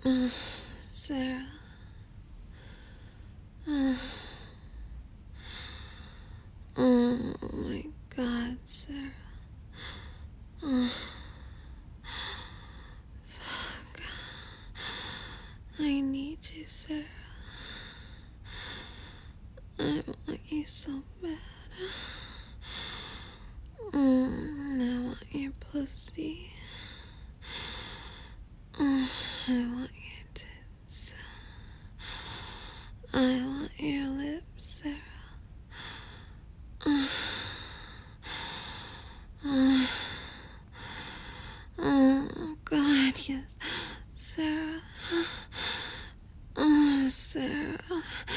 Sarah. Uh, oh my God, Sarah. Fuck. I need you, Sarah. I want you so bad. I want your pussy. I want your tits. I want your lips, Sarah. Oh, God, yes. Sarah. Sarah.